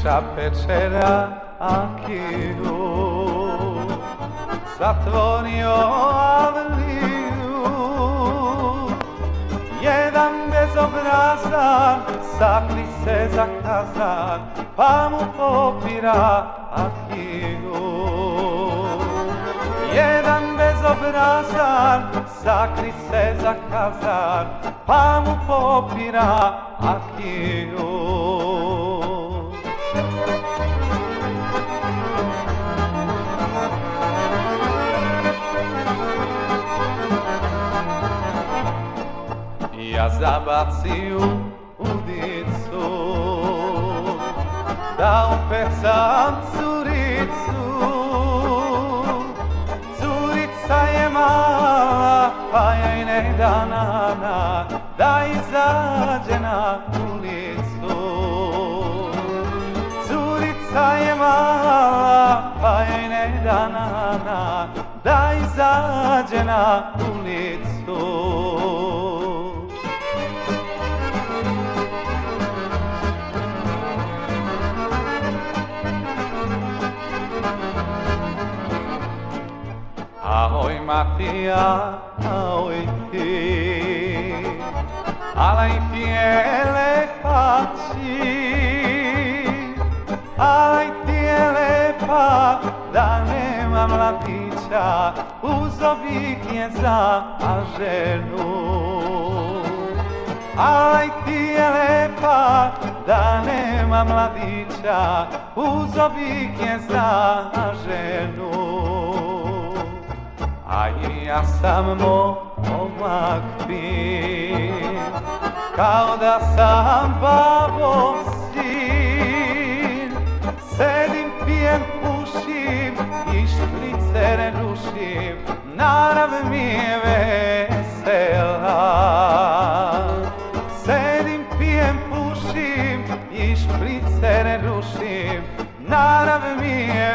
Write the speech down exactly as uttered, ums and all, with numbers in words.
Kiša pečera akiju, zatvorio avliju. Jedan bezobrazan sakri se za kazan, pa mu popira akiju. Jedan bezobrazan sakri se za kazan, pa mu popira akiju. Ja zabaciju udicu, da upecam curicu. Curica je mala, pa joj ne da nana da izađe na ulicu. Curica je mala, pa joj ne da nana da izađe na ulicu. Ahoj Matija, ahoj ti, alaj ti je lepa čin, alaj ti je lepa da nema mladića, uzo bih je za ženu. Alaj ti je lepa da nema mladića, uzo bih je za ženu. A i ja sam momak fin, kao da sam babo sin. Sedim, pijem, pušim i šprice ne rušim, narav mi je vesela. Sedim, pijem, pušim i šprice ne rušim, narav mi je